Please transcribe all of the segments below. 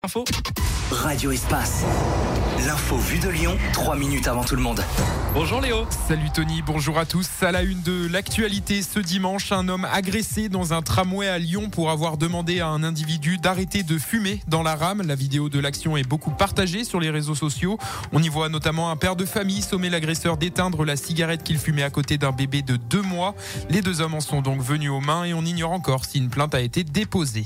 Info. Radio Espace. L'info vue de Lyon, 3 minutes avant tout le monde. Bonjour Léo. Salut Tony, bonjour à tous. À la une de l'actualité ce dimanche, un homme agressé dans un tramway à Lyon pour avoir demandé à un individu d'arrêter de fumer dans la rame. La vidéo de l'action est beaucoup partagée sur les réseaux sociaux. On y voit notamment un père de famille sommer l'agresseur d'éteindre la cigarette qu'il fumait à côté d'un bébé de 2 mois. Les deux hommes en sont donc venus aux mains et on ignore encore si une plainte a été déposée.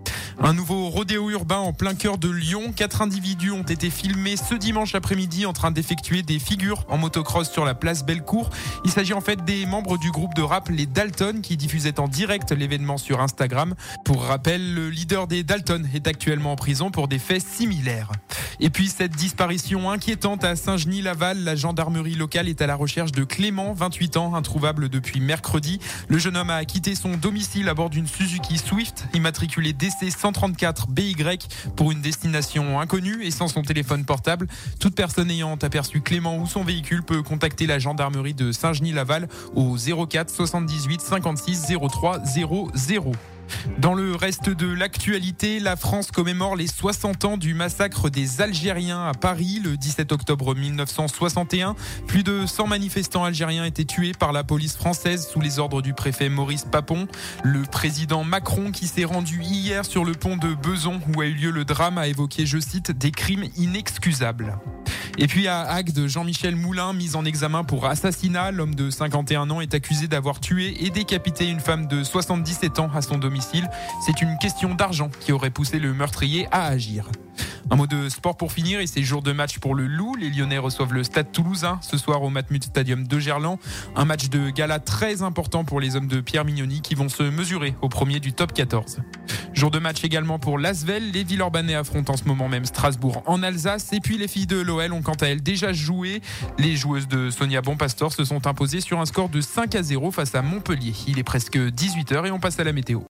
Un nouveau rodéo urbain en plein cœur de Lyon. 4 individus ont été filmés ce dimanche après-midi en train d'effectuer des figures en motocross sur la place Bellecour. Il s'agit en fait des membres du groupe de rap Les Dalton qui diffusaient en direct l'événement sur Instagram. Pour rappel, le leader des Dalton est actuellement en prison pour des faits similaires. Et puis cette disparition inquiétante à Saint-Genis-Laval, la gendarmerie locale est à la recherche de Clément, 28 ans, introuvable depuis mercredi. Le jeune homme a quitté son domicile à bord d'une Suzuki Swift, immatriculée DC 134 BY pour une destination inconnue et sans son téléphone portable. Toute personne ayant aperçu Clément ou son véhicule peut contacter la gendarmerie de Saint-Genis-Laval au 04 78 56 03 00. Dans le reste de l'actualité, la France commémore les 60 ans du massacre des Algériens à Paris le 17 octobre 1961. Plus de 100 manifestants algériens étaient tués par la police française sous les ordres du préfet Maurice Papon. Le président Macron, qui s'est rendu hier sur le pont de Bezons où a eu lieu le drame, a évoqué, je cite, des crimes inexcusables. Et puis à Agde, Jean-Michel Moulin, mis en examen pour assassinat. L'homme de 51 ans est accusé d'avoir tué et décapité une femme de 77 ans à son domicile. C'est une question d'argent qui aurait poussé le meurtrier à agir. Un mot de sport pour finir et c'est jour de match pour le Loup. Les Lyonnais reçoivent le Stade Toulousain ce soir au Matmut Stadium de Gerland. Un match de gala très important pour les hommes de Pierre Mignoni qui vont se mesurer au premier du top 14. Jour de match également pour l'Asvel. Les Villeurbanais affrontent en ce moment même Strasbourg en Alsace. Et puis les filles de l'OL ont quant à elles déjà joué. Les joueuses de Sonia Bonpastor se sont imposées sur un score de 5-0 face à Montpellier. Il est presque 18h et on passe à la météo.